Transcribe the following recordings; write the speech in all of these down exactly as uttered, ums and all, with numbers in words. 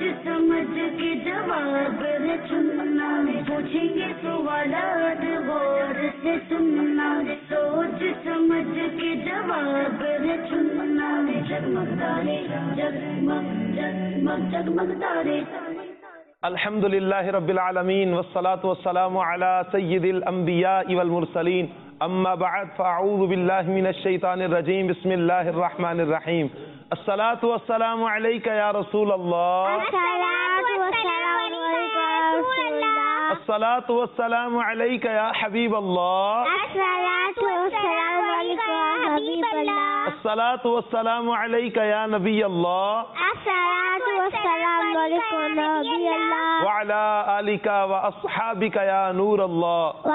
समझ के जवाब है चुनना, पूछेंगे सवालात गौर से सुनना, सोच समझ के जवाब है चुनना, जगमग तारे जगमग जगमग जगमग तारे। अल्हम्दुलिल्लाहि रब्बिल आलमीन वस्सलातु वस्सलामु अला सय्यिदिल अंबिया वल मुरसलीन अम्मा बअद फअऊज़ु बिल्लाहि मिनश शैतानिर रजीम बिस्मिल्लाहिर रहमानिर रहीम। अस्सलातु वस्सलामु अलैका या रसूल अल्लाह, अस्सलातु वस्सलामु अलैका या हबीब अल्लाह, अस्सलातु वस्सलामु अलैका या नबी अल्लाह, व अला आलिका व अस्हाबिका या नूर अल्लाह।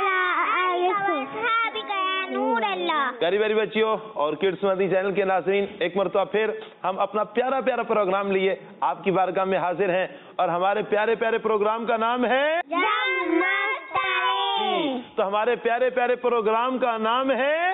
प्यारी प्यारी बच्चियों और किड्स मदनी चैनल के नाज़रीन, एक मरतबा फिर हम अपना प्यारा प्यारा प्रोग्राम लिए आपकी बारगाह में हाजिर हैं और हमारे प्यारे प्यारे प्रोग्राम का नाम है जगमग तारे। तो हमारे प्यारे प्यारे प्रोग्राम का नाम है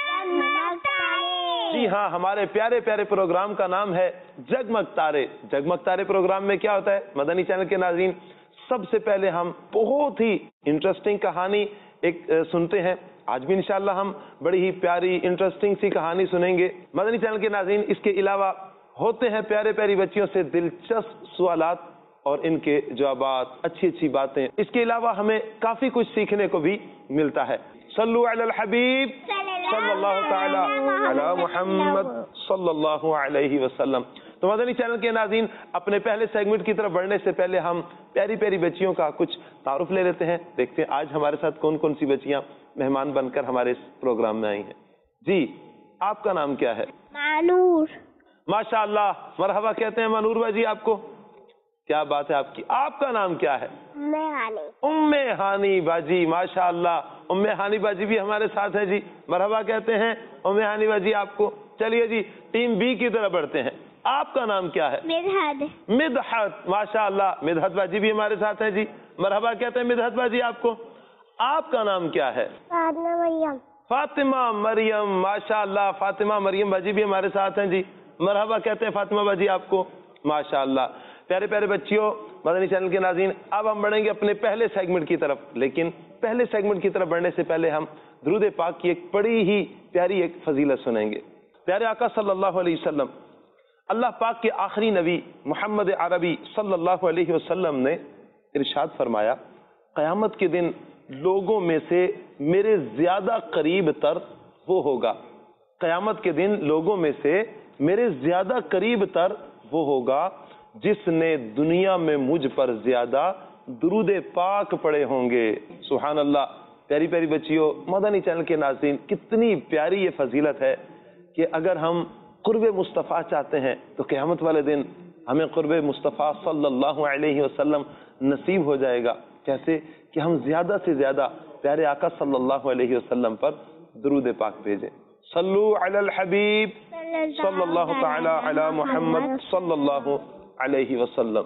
जगमग तारे। जी हाँ, हमारे प्यारे प्यारे प्रोग्राम का नाम है जगमग तारे। जगमग तारे प्रोग्राम में क्या होता है मदनी चैनल के नाज़रीन, सबसे पहले हम बहुत ही इंटरेस्टिंग कहानी एक सुनते हैं। आज भी इंशाअल्लाह हम बड़ी ही प्यारी इंटरेस्टिंग सी कहानी सुनेंगे मदनी चैनल के नाज़रीन। इसके अलावा होते हैं प्यारे प्यारी बच्चियों से दिलचस्प सवालात और इनके जवाबात, अच्छी अच्छी बातें। इसके अलावा हमें काफी कुछ सीखने को भी मिलता है। सल्लु अलल हबीब सल्लल्लाहु तआला अला मुहम्मद सल्लल्लाहु अलैहि वसल्लम। तो मदनी चैनल के नाज़रीन, अपने पहले सेगमेंट की तरफ बढ़ने से पहले हम प्यारी प्यारी बच्चियों का कुछ तारुफ ले लेते हैं। देखते हैं आज हमारे साथ कौन कौन सी बच्चियां मेहमान बनकर हमारे इस प्रोग्राम में आई हैं। जी, आपका नाम क्या है? मानूर। माशाअल्लाह, मरहबा कहते हैं मनूर बाजी आपको। क्या बात है आपकी। आपका नाम क्या है? उम्मे हानी। उम्मे हानी बाजी, माशाअल्लाह। उम्मे हानी बाजी भी हमारे साथ है जी, मरहबा कहते हैं उम्मे हानी बाजी आपको। चलिए जी, टीम बी की तरफ बढ़ते हैं। आपका नाम क्या है? मिदहत। मिदहत, माशाअल्लाह। मिदहत बाजी भी हमारे साथ है जी, मरहबा कहते हैं मिदहत बाजी आपको। आपका नाम क्या है? फातिमा मरियम। फातिमा मरियम, माशाअल्लाह। फातिमा मरियम बाजी भी हमारे साथ हैं जी, मरहबा कहते हैं फातिमा बाजी आपको, माशाअल्लाह। प्यारे प्यारे बच्चियों, मदनी चैनल के नाज़रीन, अब हम बढ़ेंगे अपने पहले सेगमेंट की तरफ। लेकिन पहले सेगमेंट की तरफ बढ़ने से पहले हम दुरूद पाक की एक बड़ी ही प्यारी एक फजीलत सुनेंगे। प्यारे आका सल्लल्लाहु अलैहि वसल्लम, अल्लाह पाक के आखिरी नबी मोहम्मद अरबी सल्लल्लाहु अलैहि वसल्लम ने इरशाद फरमाया, क़यामत के दिन लोगों में से मेरे ज्यादा करीब तर वो होगा। क़यामत के दिन लोगों में से मेरे ज्यादा करीब तर वो होगा जिसने दुनिया में मुझ पर ज्यादा दुरूद पाक पढ़े होंगे। सुभान अल्लाह। प्यारी प्यारी बच्चियों, मदनी चैनल के नाज़रीन, कितनी प्यारी ये फजीलत है कि अगर हम कुर्बे मुस्तफ़ा चाहते हैं तो क़यामत वाले दिन हमें कुर्बे मुस्तफ़ा सल्लल्लाहु अलैहि वसल्लम नसीब हो जाएगा। कैसे कि हम ज्यादा से ज्यादा प्यारे आका सल्लल्लाहु अलैहि वसल्लम पर दुरूद पाक भेजें। सल्लु अलल हबीब सल्लल्लाहु तआला अला मुहम्मद सल्लल्लाहु अलैहि वसल्लम।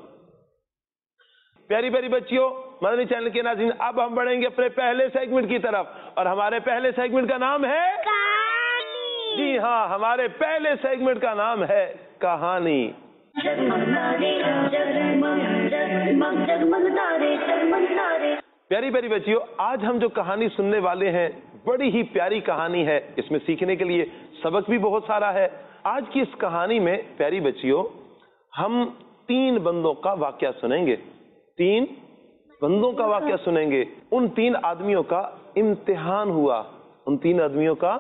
प्यारी प्यारी बच्चियों, मदनी चैनल के नाज़रीन, अब हम बढ़ेंगे अपने पहले सेगमेंट की तरफ और हमारे पहले सेगमेंट का नाम है कहानी। जी हाँ, हमारे पहले सेगमेंट का नाम है कहानी। प्यारी प्यारी बच्चियों, आज हम जो कहानी सुनने वाले हैं बड़ी ही प्यारी कहानी है। इसमें सीखने के लिए सबक भी बहुत सारा है। आज की इस कहानी में प्यारी बच्चियों हम तीन बंदों का वाकया सुनेंगे। तीन बंदों का वाकया सुनेंगे। उन तीन आदमियों का इम्तिहान हुआ। उन तीन आदमियों का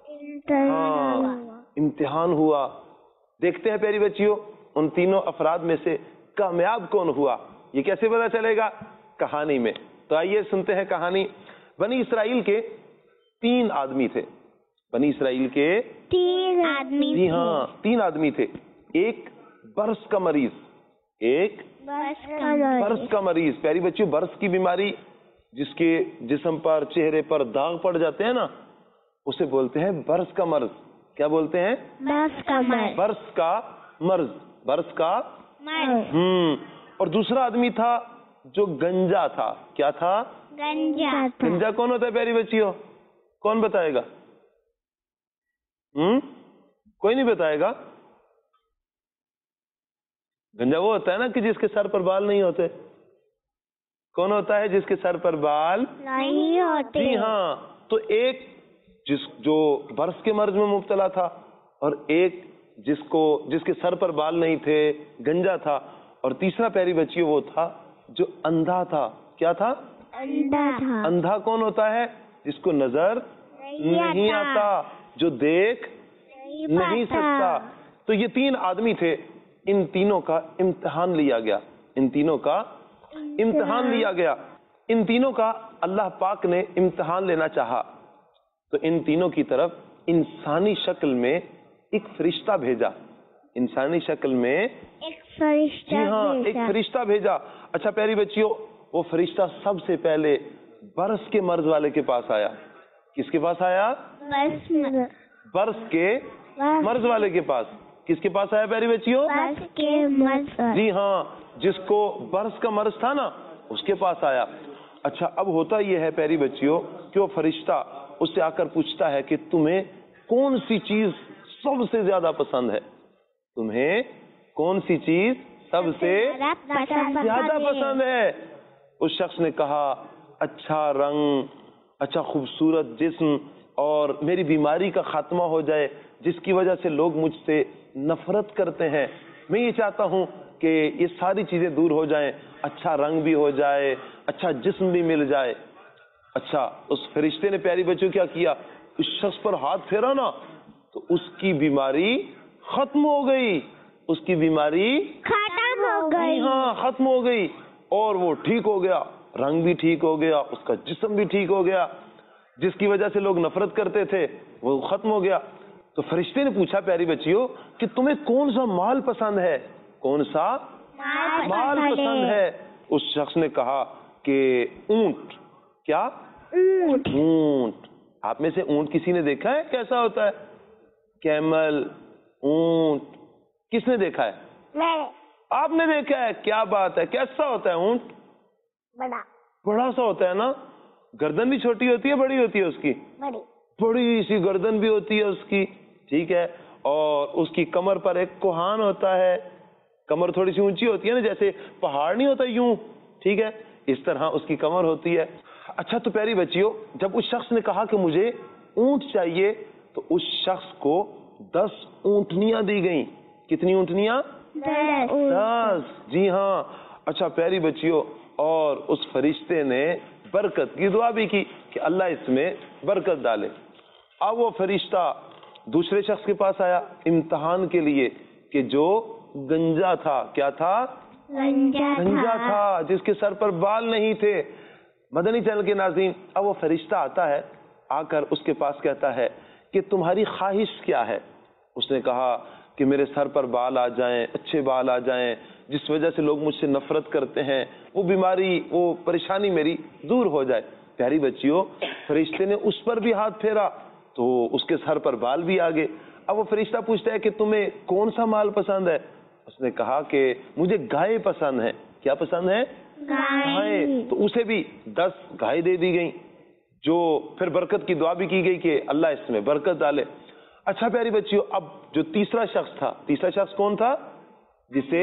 हाँ इम्तिहान हुआ। देखते हैं प्यारी बच्चियों, उन तीनों अफराद में से कामयाब कौन हुआ, ये कैसे पता चलेगा? कहानी में। तो आइए सुनते हैं कहानी। बनी इसराइल के तीन आदमी थे। बनी इसराइल के तीन आदमी। जी हाँ, तीन आदमी थे। एक बरस का मरीज, एक बरस का मरीज। बरस का मरीज। प्यारी बच्चियों, बरस की बीमारी, जिसके जिस्म पर, चेहरे पर दाग पड़ जाते हैं ना, उसे बोलते हैं बरस का मर्ज। क्या बोलते हैं? बरस का मर्ज। बरस का मर्ज, बरस का मर्ज। हम्म। और दूसरा आदमी था जो गंजा था। क्या था? गंजा। गंजा कौन होता है प्यारी बच्चियों? कौन बताएगा? हम्म कोई नहीं बताएगा? گنجا وہ ہوتا ہے نا کہ جس کے سر پر بال نہیں ہوتے. کون ہوتا ہے جس کے سر پر بال نہیں ہوتے. جی ہاں. تو ایک جس جو برس کے مرض میں مبتلا تھا اور ایک جس کو جس کے سر پر بال نہیں تھے, گنجا تھا, اور تیسرا پیاری بچی وہ تھا جو اندھا تھا. کیا تھا؟ اندھا تھا. اندھا کون ہوتا ہے؟ جس کو نظر نہیں آتا, جو دیکھ نہیں سکتا. تو یہ تین آدمی تھے, ان تینوں کا امتحان لیا گیا. ان تینوں کا امتحان لیا گیا. ان تینوں کا اللہ پاک نے امتحان لینا چاہا تو ان تینوں کی طرف انسانی شکل میں ایک فرشتہ بھیجا. انسانی شکل میں ایک فرشتہ جی ہاں ایک فرشتہ بھیجا. اچھا پیاری بچیوں, وہ فرشتہ سب سے پہلے برس کے مرض والے کے پاس آیا. کس کے پاس آیا؟ بس برس کے مرض والے کے پاس. کس کے پاس آیا پیاری بچیوں؟ بس کے مرض. جی ہاں, جس کو برس کا مرض تھا نا اس کے پاس آیا. اچھا اب ہوتا یہ ہے پیاری بچیوں کہ وہ فرشتہ اس سے آ کر پوچھتا ہے کہ تمہیں کون سی چیز سب سے زیادہ پسند ہے؟ تمہیں کون سی چیز سب سے زیادہ پسند ہے؟ اس شخص نے کہا اچھا رنگ, اچھا خوبصورت جسم, اور میری بیماری کا خاتمہ ہو جائے جس کی وجہ سے لوگ مجھ سے نفرت کرتے ہیں. میں یہ چاہتا ہوں کہ یہ ساری چیزیں دور ہو جائیں, اچھا رنگ بھی ہو جائے, اچھا جسم بھی مل جائے. اچھا اس فرشتے نے پیاری بچوں کیا کیا, اس شخص پر ہاتھ پھیرا نا تو اس کی بیماری ختم ہو گئی. اس کی بیماری ختم ہو گئی. ہاں ختم ہو گئی, اور وہ ٹھیک ہو گیا, رنگ بھی ٹھیک ہو گیا, اس کا جسم بھی ٹھیک ہو گیا, جس کی وجہ سے لوگ نفرت کرتے تھے وہ ختم ہو گیا. تو فرشتے نے پوچھا پیاری بچیوں کہ تمہیں کون سا مال پسند ہے؟ کون سا مال پسند ہے؟ اس شخص نے کہا کہ اونٹ. کیا؟ اونٹ. اونٹ. آپ میں سے اونٹ کسی نے دیکھا ہے کیسا ہوتا ہے؟ کیمل, اونٹ, کس نے دیکھا ہے؟ میں. آپ نے دیکھا ہے. کیا بات ہے, کیسا ہوتا ہے اونٹ؟ بڑا. بڑا سا ہوتا ہے نا. گردن بھی چھوٹی ہوتی ہے بڑی ہوتی ہے اس کی؟ بڑی. بڑی سی گردن بھی ہوتی ہے اس کی, ٹھیک ہے, اور اس کی کمر پر ایک کوہان ہوتا ہے. کمر تھوڑی سی اونچی ہوتی ہے نا, جیسے پہاڑ نہیں ہوتا یوں, ٹھیک ہے, اس طرح اس کی کمر ہوتی ہے. اچھا تو پیاری بچیوں, جب اس شخص نے کہا کہ مجھے اونٹ چاہیے تو اس شخص کو دس اونٹنیاں دی گئیں. کتنی اونٹنیاں؟ دس. جی ہاں. اچھا پیاری بچیوں, اور اس فرشتے نے برکت کی دعا بھی کی کہ اللہ اس میں برکت ڈالے. اب وہ فرشتہ دوسرے شخص کے پاس آیا امتحان کے لیے کہ جو گنجا تھا. کیا تھا؟ گنجا تھا, جس کے سر پر بال نہیں تھے. مدنی چینل کے ناظرین, اب وہ فرشتہ آتا ہے, آ کر اس کے پاس کہتا ہے کہ تمہاری خواہش کیا ہے؟ اس نے کہا کہ میرے سر پر بال آ جائیں, اچھے بال آ جائیں, جس وجہ سے لوگ مجھ سے نفرت کرتے ہیں, وہ بیماری وہ پریشانی میری دور ہو جائے. پیاری بچیوں, فرشتے نے اس پر بھی ہاتھ پھیرا تو اس کے سر پر بال بھی آ گئے. اب وہ فرشتہ پوچھتا ہے کہ تمہیں کون سا مال پسند ہے؟ اس نے کہا کہ مجھے گائے پسند ہے. کیا پسند ہے؟ گائے. تو اسے بھی دس گائے دے دی گئیں, جو پھر برکت کی دعا بھی کی گئی کہ اللہ اس میں برکت ڈالے. اچھا پیاری بچیوں, اب جو تیسرا شخص تھا, تیسرا شخص کون تھا؟ جسے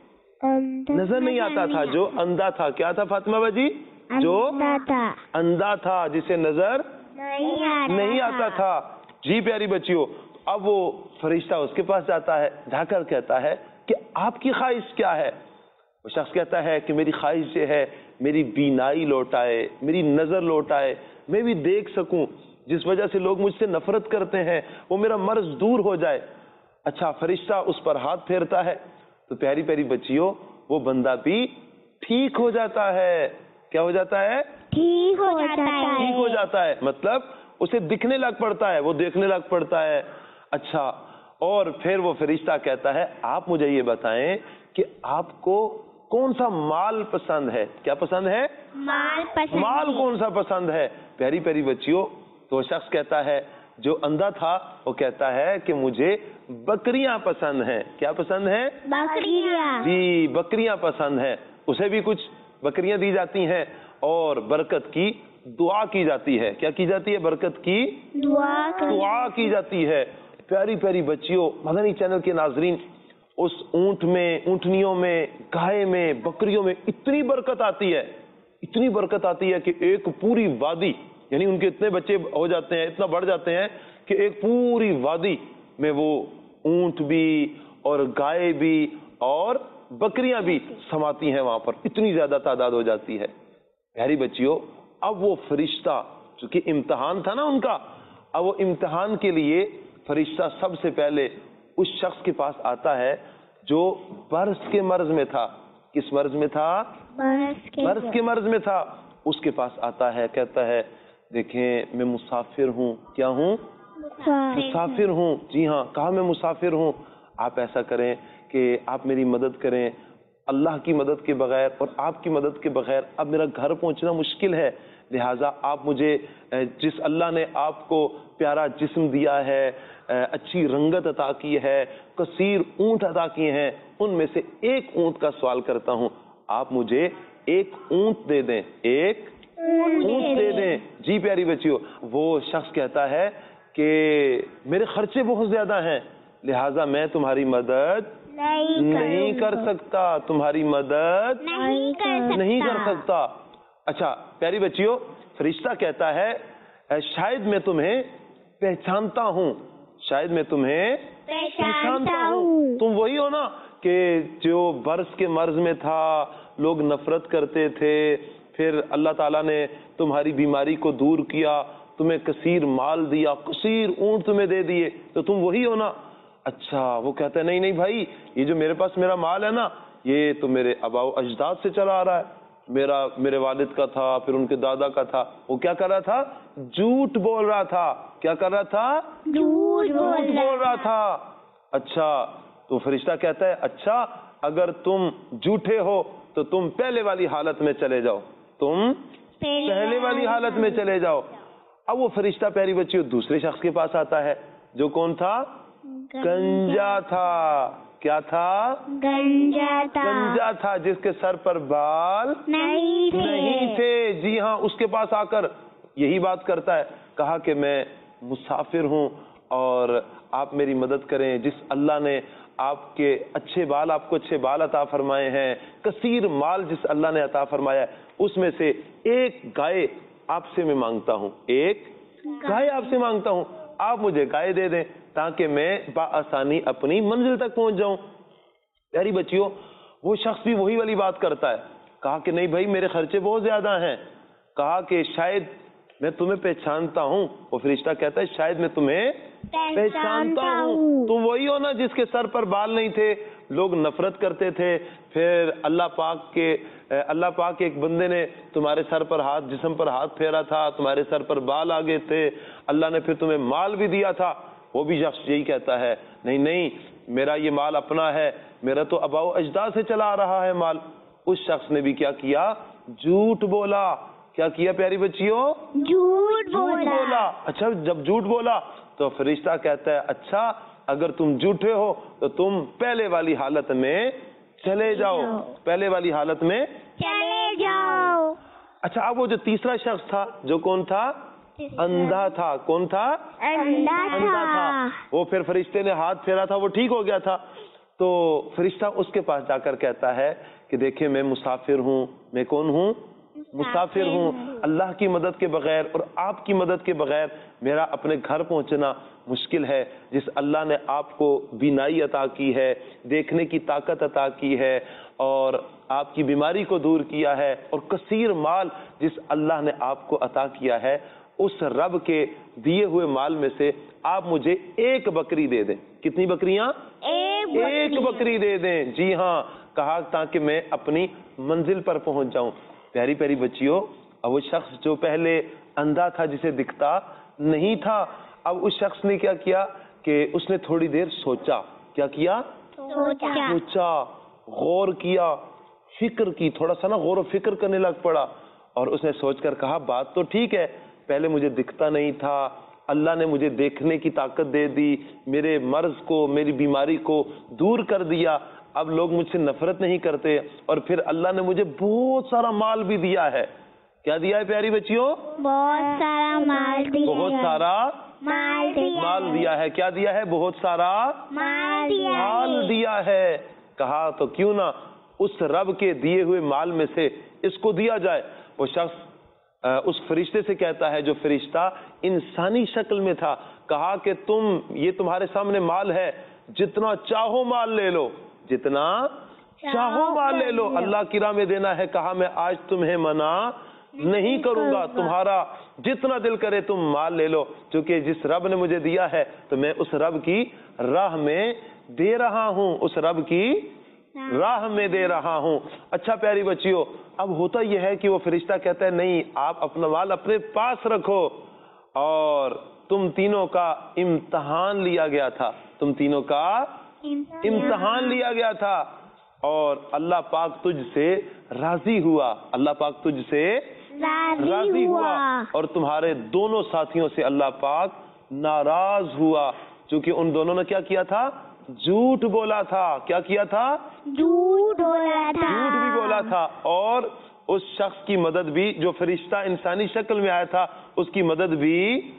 نظر نہیں آتا تھا, جو اندھا تھا. کیا تھا فاطمہ باجی؟ جو اندھا تھا, جسے نظر نہیں آتا تھا. جی پیاری بچیوں, اب وہ فرشتہ اس کے پاس جاتا ہے, جا کر کہتا ہے کہ آپ کی خواہش کیا ہے؟ وہ شخص کہتا ہے کہ میری خواہش یہ ہے میری بینائی لوٹ آئے, میری نظر لوٹ آئے, میں بھی دیکھ سکوں, جس وجہ سے لوگ مجھ سے نفرت کرتے ہیں وہ میرا مرض دور ہو جائے. اچھا فرشتہ اس پر ہاتھ پھیرتا ہے تو پیاری پیاری بچیوں, وہ بندہ بھی ٹھیک ہو جاتا ہے. کیا ہو جاتا ہے؟ ٹھیک ہو جاتا ہے. ٹھیک ہو جاتا ہے, مطلب اسے دکھنے لگ پڑتا ہے, وہ دیکھنے لگ پڑتا ہے. اچھا, اور پھر وہ فرشتہ کہتا ہے آپ مجھے یہ بتائیں کہ آپ کو کون سا مال پسند ہے؟ کیا پسند ہے؟ مال پسند. مال کون سا پسند ہے؟ پیاری پیاری بچیوں, تو وہ شخص کہتا ہے, جو اندھا تھا وہ کہتا ہے کہ مجھے بکریاں پسند ہیں. کیا پسند ہے؟ بکریاں. جی بکریاں پسند ہیں. اسے بھی کچھ بکریاں دی جاتی ہیں اور برکت کی دعا کی جاتی ہے. کیا کی جاتی ہے؟ برکت کی دعا دعا کی جاتی ہے. پیاری پیاری بچیوں, مدنی چینل کے ناظرین, اس اونٹ میں، اونٹنیوں میں، گائے میں، بکریوں میں اتنی برکت آتی ہے، اتنی برکت آتی ہے کہ ایک پوری وادی، یعنی ان کے اتنے بچے ہو جاتے ہیں، اتنا بڑھ جاتے ہیں کہ ایک پوری وادی میں وہ اونٹ بھی اور گائے بھی اور بکریاں بھی سماتی ہیں وہاں پر، اتنی زیادہ تعداد ہو جاتی ہے۔ پیاری بچیوں، اب وہ فرشتہ، چونکہ امتحان تھا نا ان کا، اب وہ امتحان کے لیے فرشتہ سب سے پہلے اس شخص کے پاس آتا ہے جو برس کے مرض میں تھا۔ کس مرض میں تھا؟ برس کے مرض میں تھا۔ اس کے پاس آتا ہے، کہتا ہے دیکھیں میں مسافر ہوں۔ کیا ہوں؟ مسافر ہوں۔ جی ہاں، کہا میں مسافر ہوں، آپ ایسا کریں کہ آپ میری مدد کریں، اللہ کی مدد کے بغیر اور آپ کی مدد کے بغیر اب میرا گھر پہنچنا مشکل ہے، لہٰذا آپ مجھے جس اللہ نے آپ کو پیارا جسم دیا ہے، اچھی رنگت عطا کی ہے، کثیر اونٹ عطا کیے ہیں، ان میں سے ایک اونٹ کا سوال کرتا ہوں، آپ مجھے ایک اونٹ دے دیں، ایک اونٹ دے دیں۔ جی پیاری بچیوں، وہ شخص کہتا ہے کہ میرے خرچے بہت زیادہ ہیں، لہٰذا میں تمہاری مدد نہیں کر سکتا، تمہاری مدد نہیں کر سکتا۔ اچھا پیاری بچیوں، فرشتہ کہتا ہے شاید میں تمہیں پہچانتا ہوں، شاید میں تمہیں پہچانتا ہوں، تم وہی ہو نا کہ جو برس کے مرض میں تھا، لوگ نفرت کرتے تھے، پھر اللہ تعالیٰ نے تمہاری بیماری کو دور کیا، تمہیں کثیر مال دیا، کثیر اونٹ تمہیں دے دیے، تو تم وہی ہو نا؟ اچھا، وہ کہتا ہے نہیں نہیں بھائی، یہ جو میرے پاس میرا مال ہے نا، یہ تو میرے آباء و اجداد سے چلا آ رہا ہے، میرا میرے والد کا تھا، پھر ان کے دادا کا تھا۔ وہ کیا کر رہا تھا؟ جھوٹ بول رہا تھا۔ کیا کر رہا تھا؟ جھوٹ بول رہا تھا۔ اچھا، تو فرشتہ کہتا ہے اچھا اگر تم جھوٹے ہو تو تم پہلے والی حالت میں چلے جاؤ، تم پہلے والی حالت میں چلے جاؤ۔ اب وہ فرشتہ پیاری بچیوں دوسرے شخص کے پاس آتا ہے، جو کون تھا؟ گنجا تھا۔ کیا تھا؟ گنجا تھا۔ گنجا تھا، جس کے سر پر بال نہیں تھے۔ نہیں تھے، جی ہاں، اس کے پاس آ کر یہی بات کرتا ہے، کہا کہ میں مسافر ہوں اور آپ میری مدد کریں، جس اللہ نے آپ کے اچھے بال، آپ کو اچھے بال عطا فرمائے ہیں، کثیر مال جس اللہ نے عطا فرمایا ہے، اس میں سے ایک گائے آپ سے میں مانگتا ہوں، ایک گائے آپ سے مانگتا ہوں، آپ مجھے گائے دے دیں تاکہ میں بآسانی اپنی منزل تک پہنچ جاؤں۔ پیاری بچیوں، وہ شخص بھی وہی والی بات کرتا ہے، کہا کہ نہیں بھائی میرے خرچے بہت زیادہ ہیں، کہا کہ شاید میں تمہیں پہچانتا ہوں۔ وہ فرشتہ کہتا ہے شاید میں تمہیں پہچانتا ہوں، تم وہی ہو نا جس کے سر پر بال نہیں تھے، لوگ نفرت کرتے تھے، پھر اللہ پاک کے اللہ پاک کے ایک بندے نے تمہارے سر پر ہاتھ، جسم پر ہاتھ پھیرا تھا، تمہارے سر پر بال آ گئے تھے، اللہ نے پھر تمہیں مال بھی دیا تھا۔ وہ بھی شخص یہی کہتا ہے نہیں نہیں میرا یہ مال اپنا ہے، میرا تو آباء و اجداد سے چلا آ رہا ہے مال۔ اس شخص نے بھی کیا کیا؟ جھوٹ بولا۔ کیا کیا پیاری بچیوں؟ جھوٹ بولا۔ اچھا، جب جھوٹ بولا تو فرشتہ کہتا ہے اچھا اگر تم جھوٹے ہو تو تم پہلے والی حالت میں چلے جاؤ، پہلے والی حالت میں چلے جاؤ۔ اچھا، اب وہ جو تیسرا شخص تھا، جو کون تھا؟ اندھا تھا۔ کون تھا؟ اندھا تھا۔ وہ پھر فرشتے نے ہاتھ پھیرا تھا، وہ ٹھیک ہو گیا تھا، تو فرشتہ اس کے پاس جا کر کہتا ہے کہ دیکھیں میں مسافر ہوں۔ میں کون ہوں؟ مسافر ہوں۔ اللہ کی مدد کے بغیر اور آپ کی مدد کے بغیر میرا اپنے گھر پہنچنا مشکل ہے۔ جس اللہ نے آپ کو بینائی عطا کی ہے، دیکھنے کی طاقت عطا کی ہے اور آپ کی بیماری کو دور کیا ہے، اور کثیر مال جس اللہ نے آپ کو عطا کیا ہے، اس رب کے دیے ہوئے مال میں سے آپ مجھے ایک بکری دے دیں۔ کتنی بکریاں؟ ایک بکری دے دیں۔ جی ہاں، کہا تاکہ میں اپنی منزل پر پہنچ جاؤں۔ پیاری پیاری بچیوں، اب وہ شخص جو پہلے اندھا تھا، جسے دکھتا نہیں تھا، اب اس شخص نے کیا کیا کہ اس نے تھوڑی دیر سوچا۔ کیا کیا؟ سوچا، غور کیا، فکر کی، تھوڑا سا نا غور و فکر کرنے لگ پڑا، اور اس نے سوچ کر کہا بات تو ٹھیک ہے، پہلے مجھے دکھتا نہیں تھا، اللہ نے مجھے دیکھنے کی طاقت دے دی، میرے مرض کو، میری بیماری کو دور کر دیا، اب لوگ مجھ سے نفرت نہیں کرتے، اور پھر اللہ نے مجھے بہت سارا مال بھی دیا ہے۔ کیا دیا ہے پیاری بچیوں؟ بہت سارا مال دیا، بہت سارا مال دیا مال دیا ہے. کیا دیا ہے؟ بہت سارا مال دیا مال دیا ہے. کہا تو کیوں نہ اس رب کے دیے ہوئے مال میں سے اس کو دیا جائے. وہ شخص اس فرشتے سے کہتا ہے جو فرشتہ انسانی شکل میں تھا. کہا کہ تم یہ تمہارے سامنے مال ہے, جتنا چاہو مال لے لو, جتنا چاہو مال لے لو, اللہ کی راہ میں دینا ہے. کہا میں آج تمہیں منع نہیں کروں گا, تمہارا جتنا دل کرے تم مال لے لو, کیونکہ جس رب نے مجھے دیا ہے تو میں اس رب کی راہ میں دے رہا ہوں, اس رب کی راہ میں دے رہا ہوں. اچھا پیاری بچیوں, اب ہوتا یہ ہے کہ وہ فرشتہ کہتا ہے نہیں, آپ اپنا مال اپنے پاس رکھو. اور تم تینوں کا امتحان لیا گیا تھا, تم تینوں کا امتحان لیا گیا تھا, اور اللہ پاک تجھ سے راضی ہوا, اللہ پاک تجھ سے راضی ہوا, اور تمہارے دونوں ساتھیوں سے اللہ پاک ناراض ہوا, چونکہ ان دونوں نے کیا کیا تھا؟ جھوٹ بولا تھا. کیا کیا تھا؟ جھوٹ بولا تھا. جھوٹ بھی بولا تھا. اور اس شخص کی مدد بھی, جو فرشتہ انسانی شکل میں آیا تھا, اس کی مدد بھی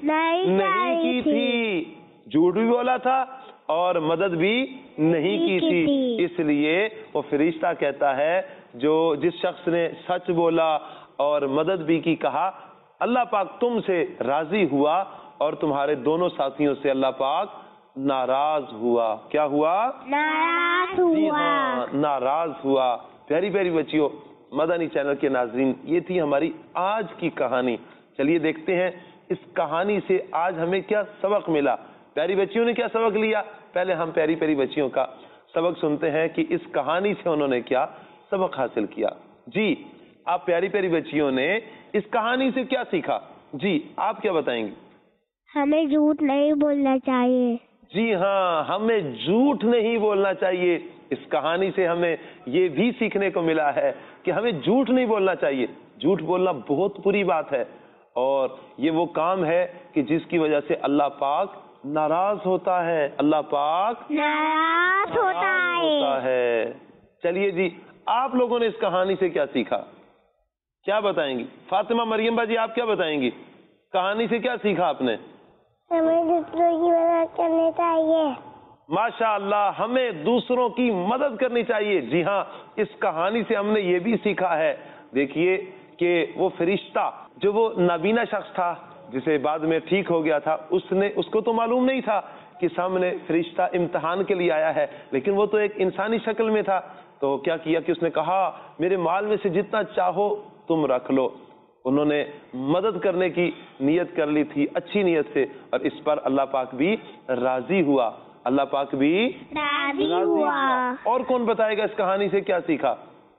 نہیں کی تھی. جھوٹ بھی بولا تھا اور مدد بھی نہیں کی تھی. اس لیے وہ فرشتہ کہتا ہے جو جس شخص نے سچ بولا اور مدد بھی کی, کہا اللہ پاک تم سے راضی ہوا اور تمہارے دونوں ساتھیوں سے اللہ پاک ناراض ہوا. کیا ہوا؟ ناراض جی ہوا. ہاں, ناراض ہوا. پیاری پیاری بچیوں, مدنی چینل کے ناظرین, یہ تھی ہماری آج کی کہانی. چلیے دیکھتے ہیں اس کہانی سے آج ہمیں کیا سبق ملا. پیاری بچیوں نے کیا سبق لیا؟ پہلے ہم پیاری پیاری بچیوں کا سبق سنتے ہیں کہ اس کہانی سے انہوں نے کیا سبق حاصل کیا. جی آپ پیاری پیاری بچیوں نے اس کہانی سے کیا سیکھا؟ جی آپ کیا بتائیں گے؟ ہمیں جھوٹ نہیں بولنا چاہیے. جی ہاں, ہمیں جھوٹ نہیں بولنا چاہیے. اس کہانی سے ہمیں یہ بھی سیکھنے کو ملا ہے کہ ہمیں جھوٹ نہیں بولنا چاہیے. جھوٹ بولنا بہت بری بات ہے, اور یہ وہ کام ہے کہ جس کی وجہ سے اللہ پاک ناراض ہوتا ہے. اللہ پاک ناراض ہوتا ہے. چلیے جی, آپ لوگوں نے اس کہانی سے کیا سیکھا؟ کیا بتائیں گی؟ فاطمہ مریم باجی آپ کیا بتائیں گی؟ کہانی سے کیا سیکھا آپ نے؟ ہمیں دوسروں کی مدد کرنی چاہیے. ماشاء اللہ, ہمیں دوسروں کی مدد کرنی چاہیے. جی ہاں, اس کہانی سے ہم نے یہ بھی سیکھا ہے. دیکھیے کہ وہ فرشتہ جو وہ نابینا شخص تھا جسے بعد میں ٹھیک ہو گیا تھا, اس نے اس کو تو معلوم نہیں تھا کہ سامنے فرشتہ امتحان کے لیے آیا ہے, لیکن وہ تو ایک انسانی شکل میں تھا. تو کیا کیا کہ اس نے کہا میرے مال میں سے جتنا چاہو تم رکھ لو. انہوں نے مدد کرنے کی نیت کر لی تھی اچھی نیت سے, اور اس پر اللہ پاک بھی راضی ہوا. اللہ پاک بھی راضی ہوا. اور کون بتائے گا اس کہانی سے کیا سیکھا؟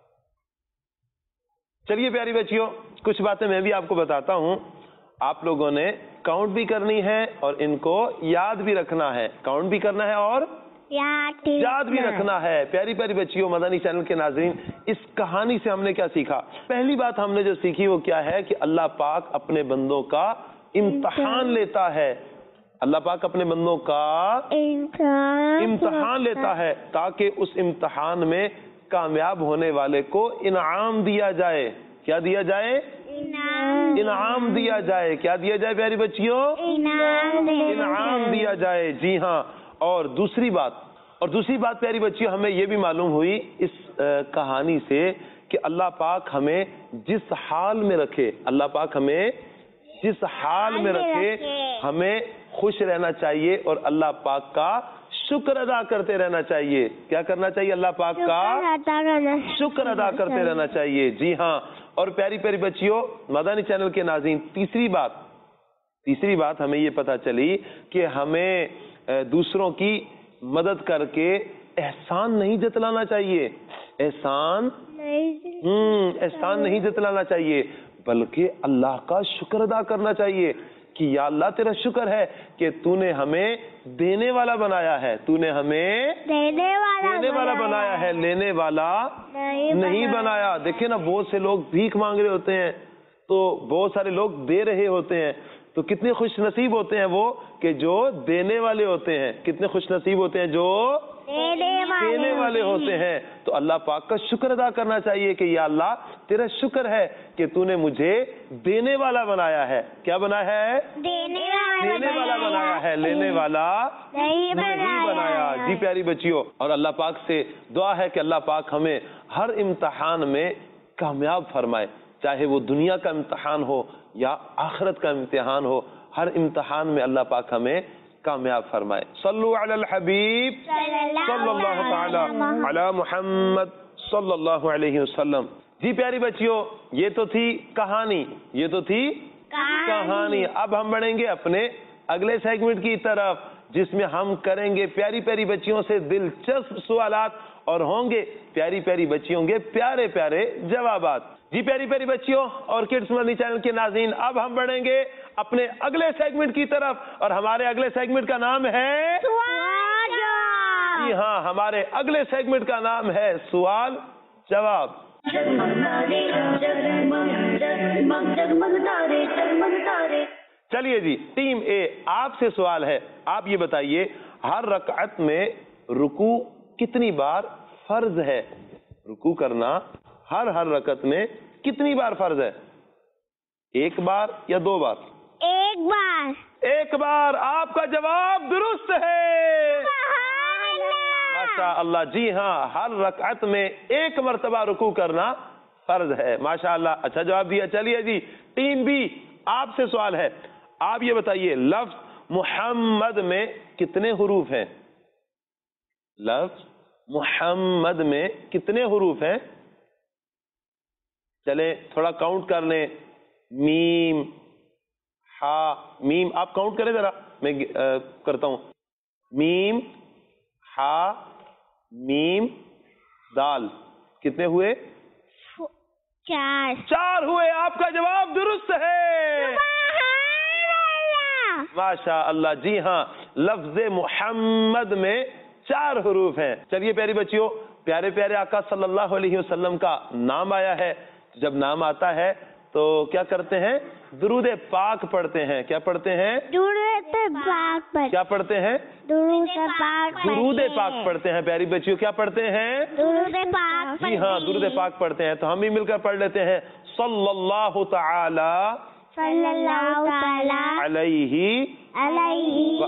چلیے پیاری بچیوں, کچھ باتیں میں بھی آپ کو بتاتا ہوں. آپ لوگوں نے کاؤنٹ بھی کرنی ہے اور ان کو یاد بھی رکھنا ہے. کاؤنٹ بھی کرنا ہے اور یاد بھی رکھنا ہے. پیاری پیاری بچیوں, مدنی چینل کے ناظرین, اس کہانی سے ہم نے کیا سیکھا؟ پہلی بات ہم نے جو سیکھی وہ کیا ہے کہ اللہ پاک اپنے بندوں کا امتحان لیتا ہے. اللہ پاک اپنے بندوں کا امتحان لیتا ہے تاکہ اس امتحان میں کامیاب ہونے والے کو انعام دیا جائے. کیا دیا جائے؟ انعام دیا جائے. کیا دیا جائے پیاری بچیوں؟ انعام دیا جائے. جی ہاں. اور دوسری بات اور دوسری بات پیاری بچیوں, ہمیں یہ بھی معلوم ہوئی اس کہانی سے کہ اللہ پاک ہمیں جس حال میں رکھے, اللہ پاک ہمیں جس حال میں رکھے, ہمیں خوش رہنا چاہیے اور اللہ پاک کا شکر ادا کرتے رہنا چاہیے. کیا کرنا چاہیے؟ اللہ پاک کا شکر ادا کرتے رہنا چاہیے. جی ہاں. اور پیاری پیاری بچیوں, مدنی چینل کے ناظرین, تیسری بات تیسری بات ہمیں یہ پتہ چلی کہ ہمیں دوسروں کی مدد کر کے احسان نہیں جتلانا چاہیے. احسان ہوں احسان نہیں جتلانا چاہیے, بلکہ اللہ کا شکر ادا کرنا چاہیے کہ یا اللہ تیرا شکر ہے کہ تو نے ہمیں دینے والا بنایا ہے, تو نے ہمیں دینے والا بنایا ہے, لینے والا نہیں بنایا. دیکھیں نا, بہت سے لوگ بھیک مانگ رہے ہوتے ہیں تو بہت سارے لوگ دے رہے ہوتے ہیں, تو کتنے خوش نصیب ہوتے ہیں وہ کہ جو دینے والے ہوتے ہیں. کتنے خوش نصیب ہوتے ہیں جو دینے والے ہوتے ہیں. تو اللہ پاک کا شکر ادا کرنا چاہیے کہ یا اللہ تیرا شکر ہے کہ تو نے مجھے دینے والا بنایا ہے. کیا بنایا ہے؟ دینے والا بنایا ہے, لینے والا نہیں بنایا. جی پیاری بچیوں, اور اللہ پاک سے دعا ہے کہ اللہ پاک ہمیں ہر امتحان میں کامیاب فرمائے, چاہے وہ دنیا کا امتحان ہو یا آخرت کا امتحان ہو. ہر امتحان میں اللہ پاک ہمیں کامیاب فرمائے. صلو علی الحبیب صلی اللہ تعالی علی محمد صلی اللہ علیہ وسلم. جی پیاری بچیوں, یہ تو تھی کہانی, یہ تو تھی کہانی. اب ہم بڑھیں گے اپنے اگلے سیگمنٹ کی طرف, جس میں ہم کریں گے پیاری پیاری بچیوں سے دلچسپ سوالات اور ہوں گے پیاری پیاری بچیوں کے پیارے پیارے جوابات. جی پیاری پیاری بچیوں اور کڈس مدنی چینل کے ناظرین, اب ہم بڑھیں گے اپنے اگلے سیگمنٹ کی طرف, اور ہمارے اگلے سیگمنٹ کا نام ہے جی ہاں, ہمارے اگلے سیگمنٹ کا نام ہے سوال جواب. چلیے جی, ٹیم اے آپ سے سوال ہے. آپ یہ بتائیے ہر رکعت میں رکوع کتنی بار فرض ہے؟ رکوع کرنا ہر ہر رکعت میں کتنی بار فرض ہے؟ ایک بار یا دو بار؟ ایک بار. ایک بار. آپ کا جواب درست ہے, ماشاء اللہ. جی ہاں, ہر رکعت میں ایک مرتبہ رکوع کرنا فرض ہے. ماشاء اللہ, اچھا جواب دیا. چلیے جی, ٹیم بی آپ سے سوال ہے. آپ یہ بتائیے لفظ محمد میں کتنے حروف ہیں؟ لفظ محمد میں کتنے حروف ہیں؟ چلیں تھوڑا کاؤنٹ کر لیں. میم, ہا, میم آپ کاؤنٹ کریں ذرا, میں کرتا ہوں. میم, ہا, میم, دال, کتنے ہوئے؟ چار. چار ہوئے. آپ کا جواب درست ہے, ماشاء اللہ. جی ہاں, لفظ محمد میں چار حروف ہیں. چلیے پیاری بچیوں, پیارے پیارے آقا صلی اللہ علیہ وسلم کا نام آیا ہے. جب نام آتا ہے تو کیا کرتے ہیں؟ درود پاک پڑھتے ہیں. کیا پڑھتے ہیں؟ درود پاک. کیا پڑھتے ہیں؟ درود پاک. درود پاک پڑھتے ہیں. پیاری بچیوں کیا پڑھتے ہیں؟ درود پاک. جی ہاں, درود پاک پڑھتے ہیں. تو ہم بھی مل کر پڑھ لیتے ہیں. صلی اللہ تعالی صلی اللہ تعالی علیہ علیہ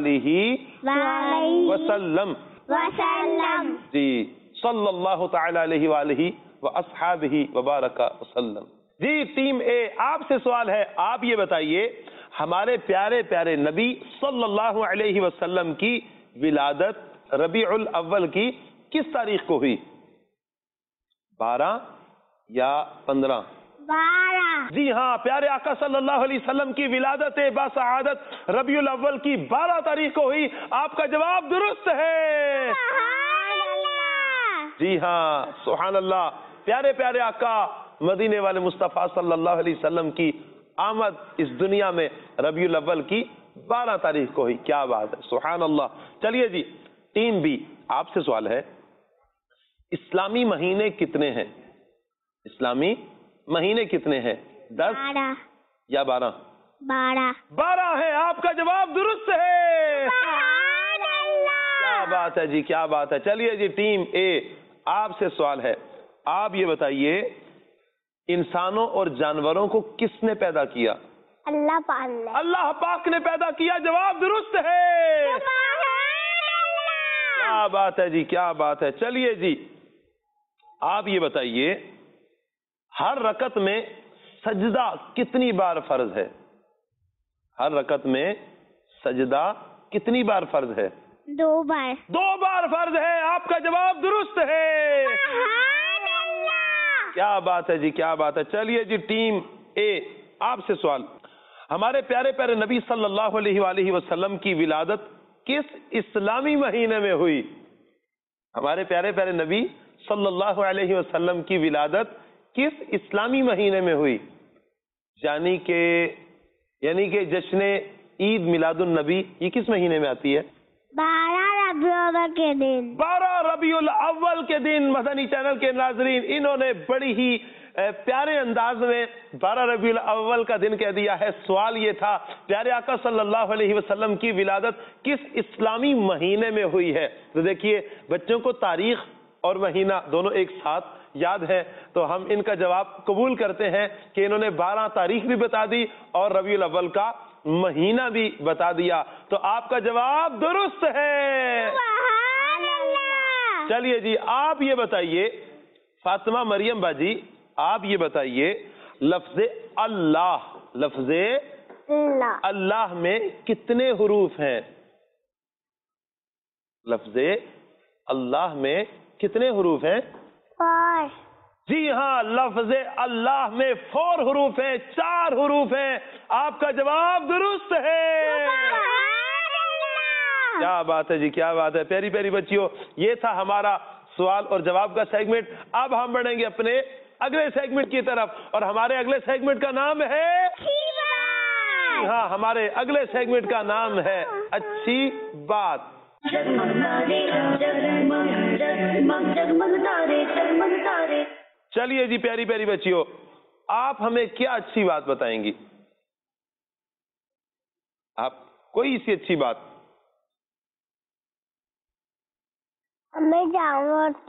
وآلہ وسلم وسلم. جی, صلی اللہ تعالی علیہ وآلہ واصحابہ وبارک وسلم. جی ٹیم اے آپ سے سوال ہے. آپ یہ بتائیے ہمارے پیارے پیارے نبی صلی اللہ علیہ وسلم کی ولادت ربیع الاول کی کس تاریخ کو ہوئی؟ بارہ یا پندرہ؟ بارہ. جی ہاں, پیارے آقا صلی اللہ علیہ وسلم کی ولادت باسعادت ربیع الاول کی بارہ تاریخ کو ہوئی. آپ کا جواب درست ہے. جی ہاں, سبحان اللہ. پیارے پیارے آقا مدینے والے مصطفیٰ صلی اللہ علیہ وسلم کی آمد اس دنیا میں ربیع الاول کی بارہ تاریخ کو ہوئی. کیا بات ہے, سبحان اللہ. چلیے جی, ٹیم بی آپ سے سوال ہے. اسلامی مہینے کتنے ہیں؟ اسلامی مہینے کتنے ہیں؟ دس یا بارہ؟ بارہ. بارہ ہے. آپ کا جواب درست ہے. کیا بات ہے جی, کیا بات ہے. چلیے جی, ٹیم اے آپ سے سوال ہے. آپ یہ بتائیے انسانوں اور جانوروں کو کس نے پیدا کیا؟ اللہ پاک نے. اللہ پاک نے پیدا کیا. جواب درست ہے. کیا بات ہے جی, کیا بات ہے. چلیے جی, آپ یہ بتائیے ہر رکعت میں سجدہ کتنی بار فرض ہے؟ ہر رکعت میں سجدہ کتنی بار فرض ہے؟ دو بار. دو بار فرض ہے. آپ کا جواب درست ہے. کیا بات ہے جی, کیا بات ہے. چلیے جی, ٹیم اے آپ سے سوال. ہمارے پیارے پیارے نبی صلی اللہ علیہ وآلہ وسلم کی ولادت کس اسلامی مہینے میں ہوئی؟ ہمارے پیارے پیارے نبی صلی اللہ علیہ وسلم کی ولادت کس اسلامی مہینے میں ہوئی؟ یعنی کہ یعنی کہ جشن عید میلاد النبی یہ کس مہینے میں آتی ہے؟ بارہ ربیع الاول کے دن. بارہ ربیع الاول کے دن. مدنی چینل کے ناظرین, انہوں نے بڑی ہی پیارے انداز میں بارہ ربیع الاول کا دن کہہ دیا ہے. سوال یہ تھا پیارے آقا صلی اللہ علیہ وسلم کی ولادت کس اسلامی مہینے میں ہوئی ہے؟ تو دیکھیے بچوں کو تاریخ اور مہینہ دونوں ایک ساتھ یاد ہے تو ہم ان کا جواب قبول کرتے ہیں کہ انہوں نے بارہ تاریخ بھی بتا دی اور ربیع الاول کا مہینہ بھی بتا دیا. تو آپ کا جواب درست ہے. چلیے جی آپ یہ بتائیے فاطمہ مریم باجی آپ یہ بتائیے لفظ اللہ لفظ اللہ اللہ میں کتنے حروف ہیں؟ لفظ اللہ میں کتنے حروف ہیں؟ فور. جی ہاں لفظ اللہ میں فور حروف ہیں, چار حروف ہیں. آپ کا جواب درست ہے. کیا بات ہے جی کیا بات ہے. پیاری پیاری بچیوں یہ تھا ہمارا سوال اور جواب کا سیگمنٹ. اب ہم بڑھیں گے اپنے اگلے سیگمنٹ کی طرف اور ہمارے اگلے سیگمنٹ کا نام ہے ہاں ہمارے اگلے سیگمنٹ کا نام ہے اچھی بات. چلیے جی پیاری پیاری بچیوں آپ ہمیں کیا اچھی بات بتائیں گی؟ آپ کوئی سی اچھی بات؟ ہمیں جانور تو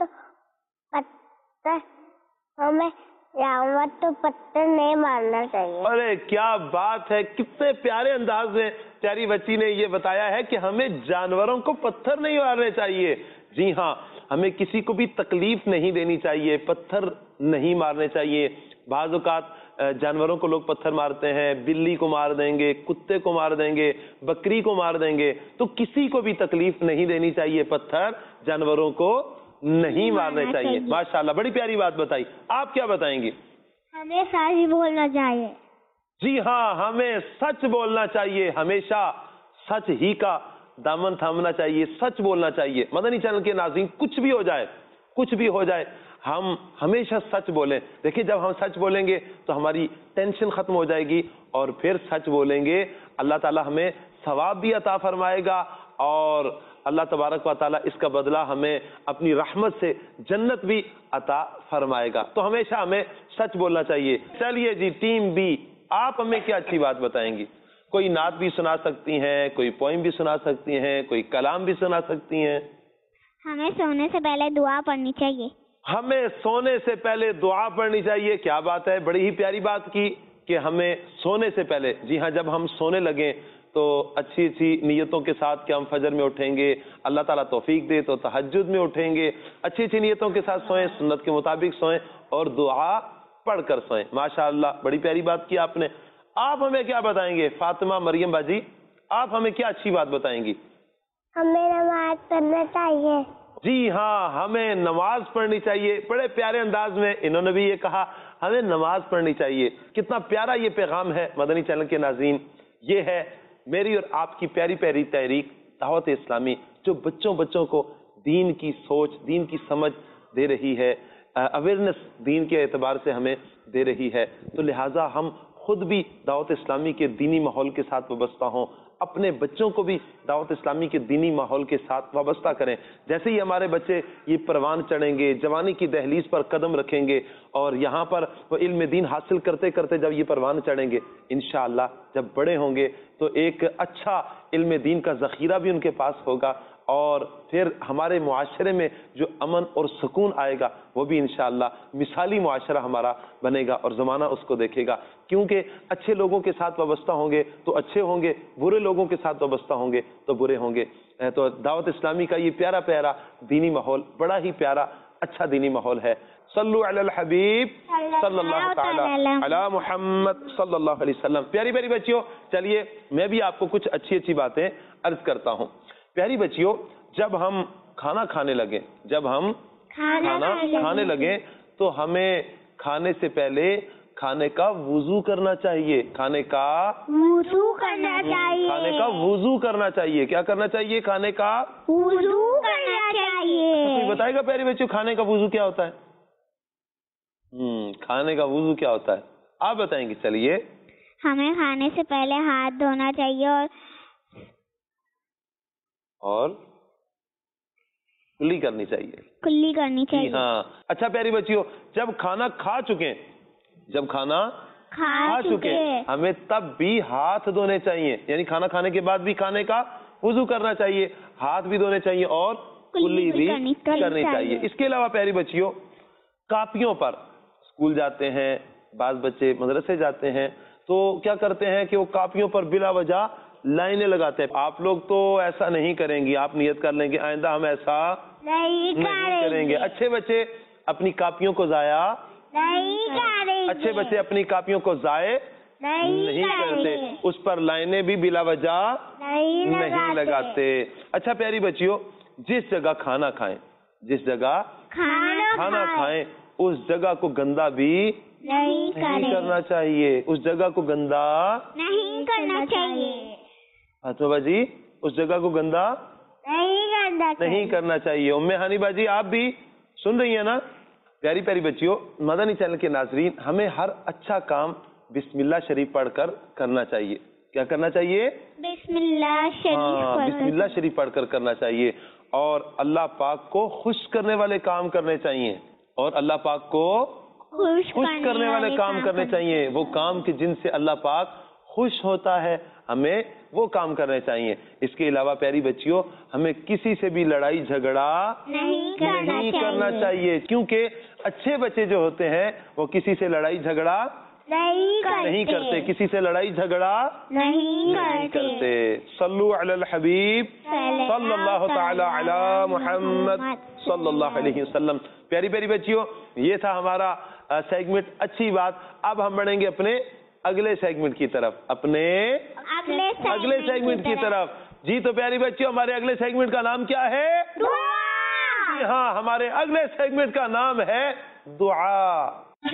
پتھر ہمیں جانور تو پتھر نہیں مارنا چاہیے. ارے کیا بات ہے, کتنے پیارے انداز میں پیاری بچی نے یہ بتایا ہے کہ ہمیں جانوروں کو پتھر نہیں مارنے چاہیے. جی ہاں ہمیں کسی کو بھی تکلیف نہیں دینی چاہیے, پتھر نہیں مارنے چاہیے. بعض اوقات جانوروں کو لوگ پتھر مارتے ہیں, بلی کو مار دیں گے, کتے کو مار دیں گے, بکری کو مار دیں گے, تو کسی کو بھی تکلیف نہیں دینی چاہیے, پتھر جانوروں کو نہیں مارنے چاہیے. ماشاءاللہ بڑی پیاری بات بتائی. آپ کیا بتائیں گی؟ ہمیں سچ بولنا چاہیے. جی ہاں ہمیں سچ بولنا چاہیے, ہمیشہ سچ ہی کا دامن تھامنا چاہیے, سچ بولنا چاہیے. مدنی چینل کے ناظرین کچھ بھی ہو جائے کچھ بھی ہو جائے ہم ہمیشہ سچ بولیں. دیکھیں جب ہم سچ بولیں گے تو ہماری ٹینشن ختم ہو جائے گی اور پھر سچ بولیں گے اللہ تعالی ہمیں ثواب بھی عطا فرمائے گا اور اللہ تبارک و تعالی اس کا بدلہ ہمیں اپنی رحمت سے جنت بھی عطا فرمائے گا. تو ہمیشہ ہمیں سچ بولنا چاہیے. چلیے جی ٹیم بی آپ ہمیں کیا اچھی بات بتائیں گی؟ کوئی نعت بھی سنا سکتی ہیں, کوئی پوئم بھی سنا سکتی ہیں, کوئی کلام بھی سنا سکتی ہیں. ہمیں سونے سے پہلے دعا پڑھنی چاہیے. ہمیں سونے سے پہلے دعا پڑھنی چاہیے. کیا بات ہے, بڑی ہی پیاری بات کی کہ ہمیں سونے سے پہلے, جی ہاں جب ہم سونے لگیں تو اچھی اچھی نیتوں کے ساتھ کہ ہم فجر میں اٹھیں گے, اللہ تعالیٰ توفیق دے تو تہجد میں اٹھیں گے, اچھی اچھی نیتوں کے ساتھ سوئیں, سنت کے مطابق سوئیں اور دعا پڑھ کر سوئیں. ماشاءاللہ بڑی پیاری بات کی آپ نے. آپ ہمیں کیا بتائیں گے فاطمہ مریم باجی؟ آپ ہمیں کیا اچھی بات بتائیں گی؟ ہمیں نماز پڑھنا چاہیے. جی ہاں ہمیں نماز پڑھنی چاہیے. بڑے پیارے انداز میں انہوں نے بھی یہ کہا ہمیں نماز پڑھنی چاہیے. کتنا پیارا یہ پیغام ہے مدنی چینل کے ناظرین. یہ ہے میری اور آپ کی پیاری پیاری تحریک دعوت اسلامی جو بچوں بچوں کو دین کی سوچ, دین کی سمجھ دے رہی ہے, اویئرنس دین کے اعتبار سے ہمیں دے رہی ہے. تو لہٰذا ہم خود بھی دعوت اسلامی کے دینی ماحول کے ساتھ وابستہ ہوں, اپنے بچوں کو بھی دعوت اسلامی کے دینی ماحول کے ساتھ وابستہ کریں. جیسے ہی ہمارے بچے یہ پروان چڑھیں گے, جوانی کی دہلیز پر قدم رکھیں گے اور یہاں پر وہ علم دین حاصل کرتے کرتے جب یہ پروان چڑھیں گے, انشاءاللہ جب بڑے ہوں گے تو ایک اچھا علم دین کا ذخیرہ بھی ان کے پاس ہوگا اور پھر ہمارے معاشرے میں جو امن اور سکون آئے گا وہ بھی انشاءاللہ مثالی معاشرہ ہمارا بنے گا اور زمانہ اس کو دیکھے گا. کیونکہ اچھے لوگوں کے ساتھ وابستہ ہوں گے تو اچھے ہوں گے, برے لوگوں کے ساتھ وابستہ ہوں گے تو برے ہوں گے. تو دعوت اسلامی کا یہ پیارا پیارا دینی ماحول بڑا ہی پیارا اچھا دینی ماحول ہے. صلو علی الحبیب صلی اللہ تعالی علی محمد صلی اللہ علیہ وسلم. پیاری پیاری بچیوں چلیے میں بھی آپ کو کچھ اچھی اچھی باتیں عرض کرتا ہوں. پیاری بچیوں جب ہم کھانا کھانے لگیں جب ہم کھانا کھانے لگیں تو ہمیں کھانے سے پہلے کھانے کا وضو کرنا چاہیے. کھانے کا وضو کرنا چاہیے. کھانے کا وضو کرنا چاہیے. کیا کرنا چاہیے؟ کھانے کا وضو کرنا چاہیے. کوئی بتائے گا پیاری بچیوں کھانے کا وضو کیا ہوتا ہے؟ ہم کھانے کا وضو کیا ہوتا ہے آپ بتائیں گے؟ چلیے. ہمیں کھانے سے پہلے ہاتھ دھونا چاہیے اور اور کلی کرنی چاہیے. کلی کرنی چاہیے. ہاں اچھا پیاری بچیوں جب کھانا کھا چکے جب کھانا کھا کھا چکے ہمیں تب بھی ہاتھ دھونے چاہیے، یعنی کھانا کھانے کے بعد بھی کھانے کا وضو کرنا چاہیے، ہاتھ بھی دھونے چاہیے اور کلی بھی کرنی چاہیے۔ اس کے علاوہ پیاری بچیوں، کاپیوں پر اسکول جاتے ہیں، بعض بچے مدرسے جاتے ہیں تو کیا کرتے ہیں کہ وہ کاپیوں پر بلا وجہ لائنیں لگاتے ہیں۔ آپ لوگ تو ایسا نہیں کریں گی، آپ نیت کر لیں گے آئندہ ہم ایسا نہیں کریں گے۔ اچھے بچے اپنی کاپیوں کو ضائع نہیں کریں گے، اچھے بچے اپنی کاپیوں کو ضائع نہیں کرتے، اس پر لائنیں بھی بلا وجہ نہیں لگاتے۔ اچھا پیاری بچیوں، جس جگہ کھانا کھائیں، جس جگہ کھانا کھائیں اس جگہ کو گندا بھی نہیں کرنا چاہیے، اس جگہ کو گندا نہیں کرنا چاہیے، فاطمہ باجی اس جگہ کو گندا نہیں کرنا نہیں کرنا چاہیے۔ ام ہانی باجی آپ بھی سن رہی ہیں نا؟ پیاری پیاری بچیوں، مدنی چینل کے ناظرین، ہمیں ہر اچھا کام بسم اللہ شریف پڑھ کر کرنا چاہیے۔ کیا کرنا چاہیے؟ بسم اللہ شریف بسم اللہ شریف پڑھ کر کرنا چاہیے، اور اللہ پاک کو خوش کرنے والے کام کرنے چاہیے، اور اللہ پاک کو خوش کرنے والے کام کرنے چاہیے، وہ کام کہ جن سے اللہ پاک خوش ہوتا ہے، ہمیں وہ کام کرنے چاہیے۔ اس کے علاوہ پیاری بچیوں، ہمیں کسی سے بھی لڑائی جھگڑا نہیں کرنا چاہیے، کیونکہ اچھے بچے جو ہوتے ہیں وہ کسی سے لڑائی جھگڑا نہیں کرتے، کسی سے لڑائی جھگڑا نہیں کرتے۔ صلو علی الحبیب صلی اللہ تعالی علی محمد صلی اللہ علیہ وسلم۔ پیاری پیاری بچیوں، یہ تھا ہمارا سیگمنٹ اچھی بات۔ اب ہم بڑھیں گے اپنے اگلے سیگمنٹ کی طرف، اپنے اگلے سیگمنٹ کی طرف۔ جی تو پیاری بچیوں، ہمارے اگلے سیگمنٹ کا نام کیا ہے؟ دعا۔ ہاں، ہمارے اگلے سیگمنٹ کا نام ہے دعا۔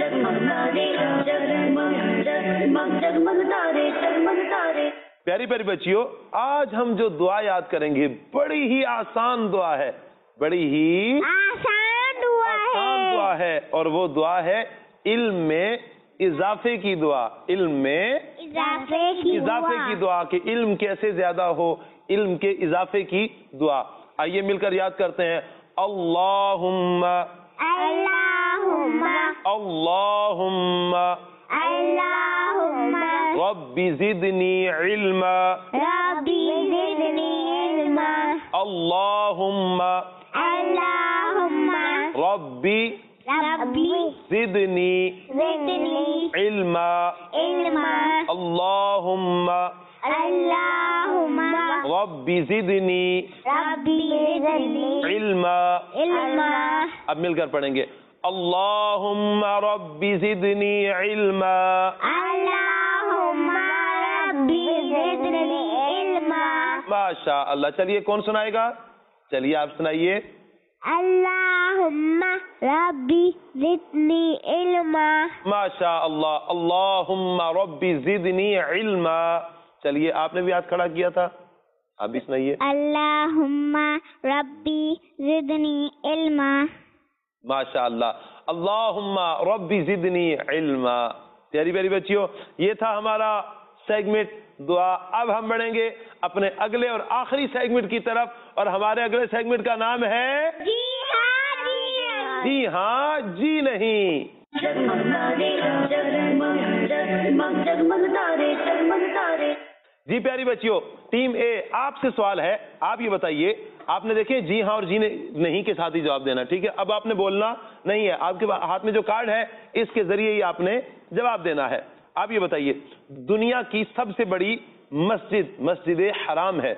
پیاری پیاری بچیوں، آج ہم جو دعا یاد کریں گے بڑی ہی آسان دعا ہے، بڑی ہی آسان دعا دعا ہے، اور وہ دعا ہے علم میں اضافے کی دعا، علم میں اضافے کی اضافے کی دعا، کہ علم کیسے زیادہ ہو، علم کے اضافے کی دعا۔ آئیے مل کر یاد کرتے ہیں۔ اللہم اللہم اللہم اللہم رب زدنی علما ربی زدنی علما اللہم اللہم ربی ربی زدنی زدنی علما علما اللہم اللہم رب زدنی ربی زدنی علما۔ علما۔ اب مل کر پڑھیں گے۔ اللہم رب زدنی علما اللہم ربی زدنی علما۔ ماشاء اللہ۔ چلیے کون سنائے گا؟ چلیے آپ سنائیے۔ اللہم ربی زدنی علما۔ ماشاء اللہ۔ اللہم رب زدنی علما۔ چلیے آپ نے بھی ہاتھ کھڑا کیا تھا، آپ بھی سنائیے۔ اللہم ربی زدنی علما۔ ماشاء اللہ۔ اللہم رب زدنی علما۔ پیاری پیاری بچیوں، یہ تھا ہمارا سیگمنٹ دعا۔ اب ہم بڑھیں گے اپنے اگلے اور آخری سیگمنٹ کی طرف، اور ہمارے اگلے سیگمنٹ کا نام ہے جی ہاں جی ہاں جی ہاں جی نہیں۔ جی پیاری بچیوں، ٹیم اے آپ سے سوال ہے، آپ یہ بتائیے، آپ نے دیکھیں جی ہاں اور جی نہیں کے ساتھ ہی جواب دینا، ٹھیک ہے؟ اب آپ نے بولنا نہیں ہے، آپ کے ہاتھ میں جو کارڈ ہے اس کے ذریعے ہی آپ نے جواب دینا ہے۔ آپ یہ بتائیے، دنیا کی سب سے بڑی مسجد مسجد حرام ہے؟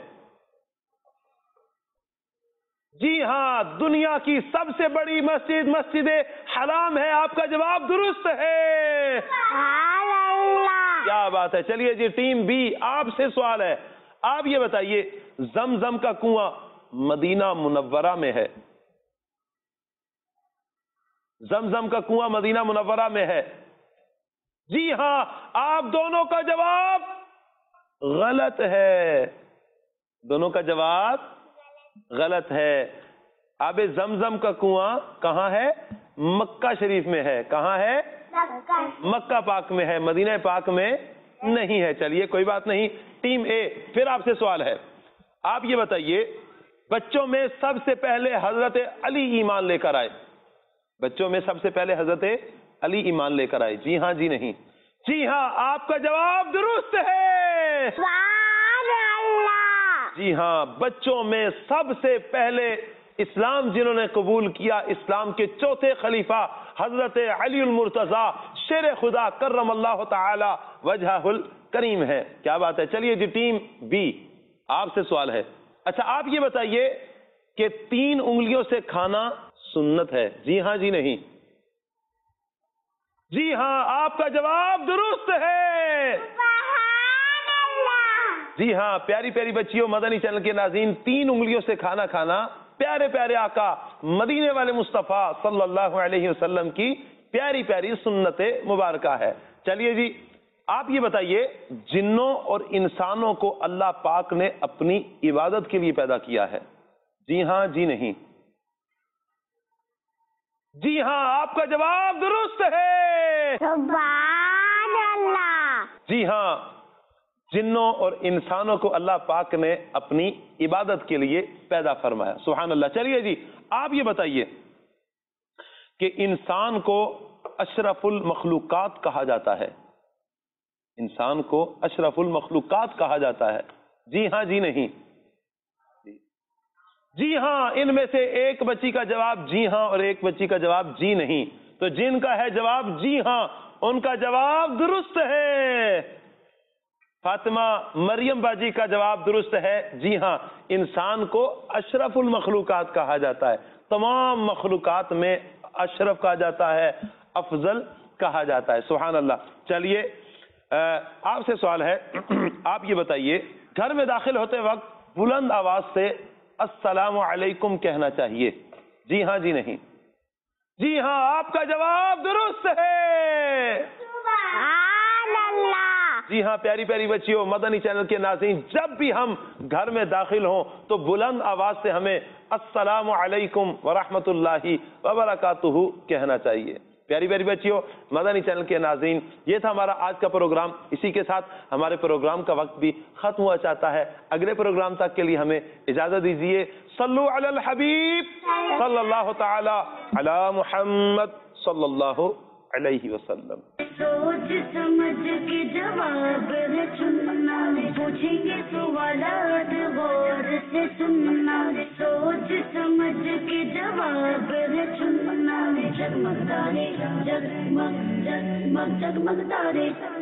جی ہاں، دنیا کی سب سے بڑی مسجد مسجد حرام ہے، آپ کا جواب درست ہے۔ کیا بات ہے۔ چلیے جی ٹیم بی آپ سے سوال ہے، آپ یہ بتائیے، زمزم کا کنواں مدینہ منورہ میں ہے، زمزم کا کنواں مدینہ منورہ میں ہے؟ جی ہاں، آپ دونوں کا جواب غلط ہے، دونوں کا جواب غلط ہے۔ آب زمزم کا کنواں کہاں ہے؟ مکہ شریف میں ہے۔ کہاں ہے؟ مکہ پاک میں ہے، مدینہ پاک میں نہیں ہے۔ چلیے کوئی بات نہیں۔ ٹیم اے پھر آپ سے سوال ہے، آپ یہ بتائیے، بچوں میں سب سے پہلے حضرت علی ایمان لے کر آئے، بچوں میں سب سے پہلے حضرت علی ایمان لے کر آئے. جی ہاں جی نہیں؟ جی ہاں آپ کا جواب درست ہے. سبحان اللہ. جی ہاں بچوں میں سب سے پہلے اسلام جنہوں نے قبول کیا اسلام کے چوتھے خلیفہ حضرت علی المرتضیٰ شیر خدا کرم اللہ تعالی وجہہ الکریم ہے. کیا بات ہے. چلیے جی ٹیم بی آپ سے سوال ہے. اچھا آپ یہ بتائیے کہ تین انگلیوں سے کھانا سنت ہے. جی ہاں جی نہیں؟ جی ہاں آپ کا جواب درست ہے. سبحان اللہ. جی ہاں پیاری پیاری بچیوں مدنی چینل کے ناظرین تین انگلیوں سے کھانا کھانا پیارے پیارے آقا مدینے والے مصطفیٰ صلی اللہ علیہ وسلم کی پیاری پیاری سنت مبارکہ ہے. چلیے جی آپ یہ بتائیے جنوں اور انسانوں کو اللہ پاک نے اپنی عبادت کے لیے پیدا کیا ہے. جی ہاں جی نہیں؟ جی ہاں آپ کا جواب درست ہے. سبحان اللہ. جی ہاں جنوں اور انسانوں کو اللہ پاک نے اپنی عبادت کے لیے پیدا فرمایا. سبحان اللہ. چلیے جی آپ یہ بتائیے کہ انسان کو اشرف المخلوقات کہا جاتا ہے. انسان کو اشرف المخلوقات کہا جاتا ہے. جی ہاں جی نہیں؟ جی ہاں ان میں سے ایک بچی کا جواب جی ہاں اور ایک بچی کا جواب جی نہیں. تو جن کا ہے جواب جی ہاں ان کا جواب درست ہے. فاطمہ مریم باجی کا جواب درست ہے. جی ہاں انسان کو اشرف المخلوقات کہا جاتا ہے. تمام مخلوقات میں اشرف کہا جاتا ہے, افضل کہا جاتا ہے. سبحان اللہ. چلیے آپ سے سوال ہے. آپ یہ بتائیے گھر میں داخل ہوتے وقت بلند آواز سے السلام علیکم کہنا چاہیے. جی ہاں جی نہیں؟ جی ہاں آپ کا جواب درست ہے. سبحان اللہ. جی ہاں پیاری پیاری بچیوں مدنی چینل کے ناظرین جب بھی ہم گھر میں داخل ہوں تو بلند آواز سے ہمیں السلام علیکم ورحمۃ اللہ وبرکاتہ کہنا چاہیے. پیاری پیاری بچیوں مدنی چینل کے ناظرین یہ تھا ہمارا آج کا پروگرام. اسی کے ساتھ ہمارے پروگرام کا وقت بھی ختم ہوا چاہتا ہے. اگلے پروگرام تک کے لیے ہمیں اجازت دیجیے. صلو علی الحبیب صلی اللہ تعالی علی محمد صلی اللہ علیہ وسلم. سوچ سمجھ کے جواب ہے چننا, پوچھیں گے سوالات غور سے سننا. سوچ سمجھ کے جواب ہے چننا. جگمگ تارے جگمگ جگمگ جگمگ تارے